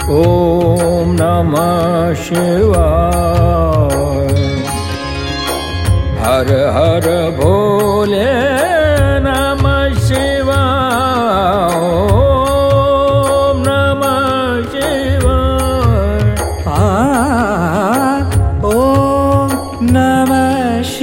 ॐ नमः शिवाय। हर हर भोले नमः शिवाय। ॐ नमः शिवाय। ॐ नमः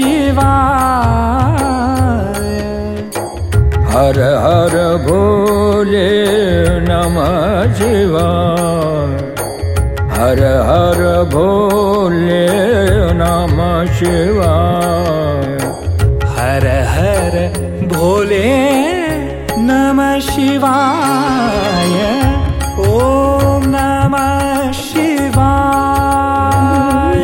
शिवाय। हर हर भोले नमः शिवाय। हर हर भोले नमः शिवाय। हर हर भोले नमः शिवाय। ॐ नमः शिवाय।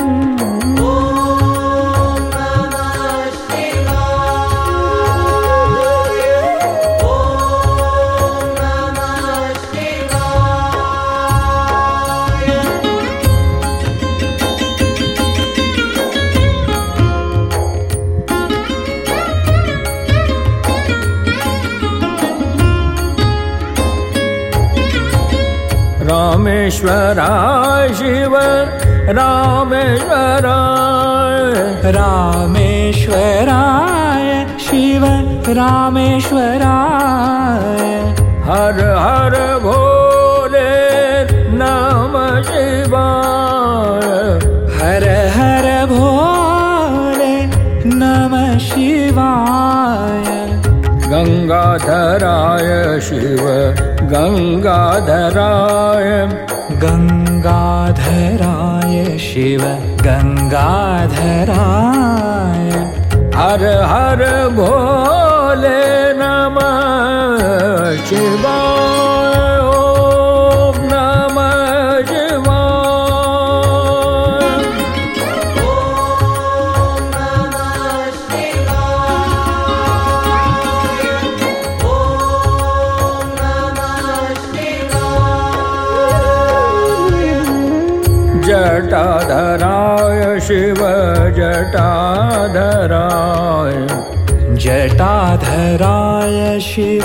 रामेश्वराय शिव रामेश्वराय। रामेश्वराय शिव रामेश्वराय। हर हर भोले नमः शिवाय। हर हर भोले नमः शिवाय। गंगाधराय शिव गंगाधराय। गंगाधराय शिव गंगाधराय। हर हर भोले नमः शिवाय। ॐ नमः शिवाय। जटाधराय शिव जटाधराय। जटाधराय शिव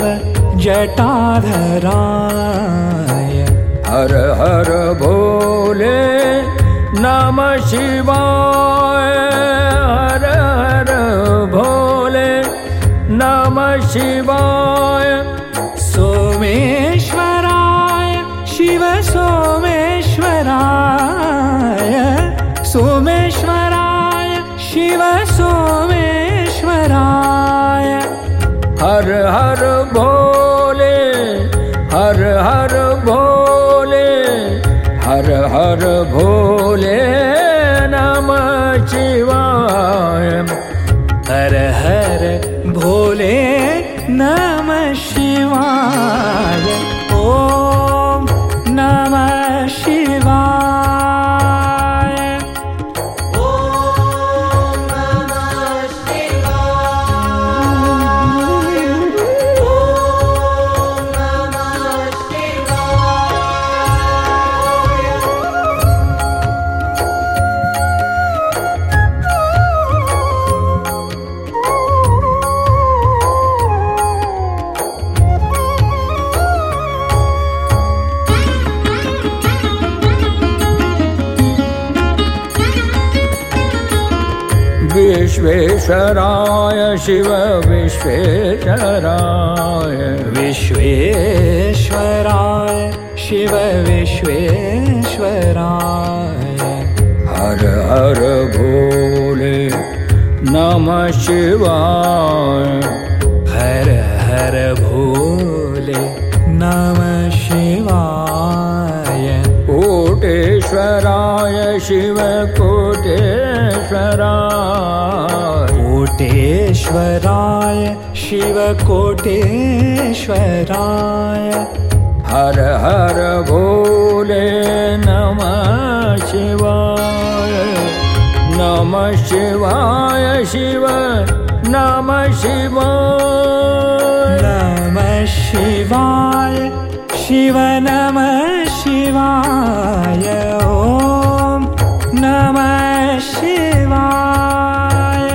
जटाधराय। हर हर भोले नमः शिवाय। हर हर भोले नमः शिवाय। सोमेश्वराय शिव सोमेश्वराय। सोमेश्वराय शिव सोमेश्वराय। हर हर भोले हर हर भोले हर हर भोले नमः शिवाय। हर हर भोले नमः शिवाय। ॐ नमः शिवाय। विश्वेश्वराय शिव विश्वेश्वराय। विश्वेश्वराय शिव विश्वेश्वराय। हर हर भोले नमः शिवाय। हर हर भोले नमः शिवाय। कोटेश्वराय शिव कोटेश्वराय। कोटेश्वराय शिव कोटेश्वराय। हर हर भोले नमः शिवाय। नमः शिवाय शिव नमः शिवाय। नमः शिवाय शिव नमः शिवाय। ॐ नमः शिवाय।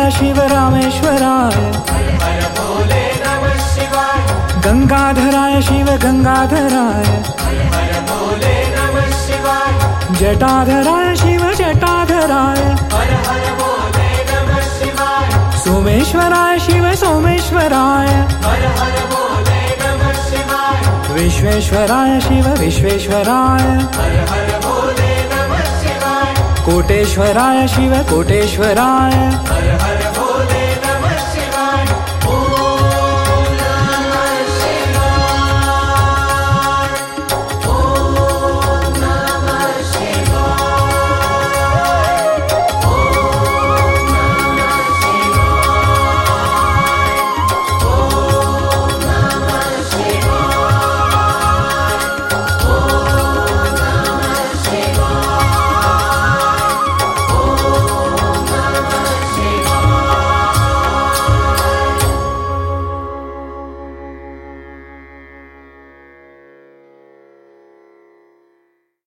शिव रामेश्वराय, गंगाधराय शिव गंगाधराय, जटाधराय शिव जटाधराय, सोमेश्वराय शिव सोमेश्वराय, विश्वेश्वराय शिव विश्वेश्वराय, कोटेश्वराय शिव कोटेश्वराय,